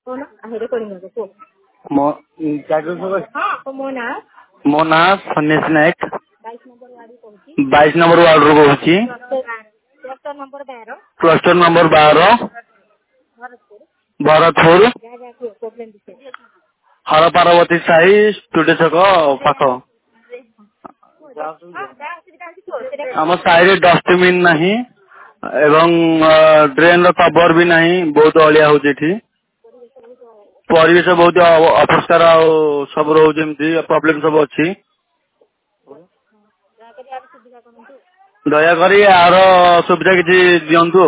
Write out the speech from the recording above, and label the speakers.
Speaker 1: कौन आहे रेकॉर्डिंग मध्ये को
Speaker 2: मो ना सन्यासी नायक
Speaker 1: 22 नंबर वार्ड रू कहूँ
Speaker 2: क्लस्टर नंबर 12 भरतपुर हर पार्वती साही स्टूडियो छक पाख आम साही डस्टबिन नहीं एवं ड्रेन कवर भी नहीं बहुत अलिया हो परिवेश बहुत अपरिष्कार सब रोचे प्रोब्लेम सब अच्छी दयाकोरी यार सुविधा किसी दिंतु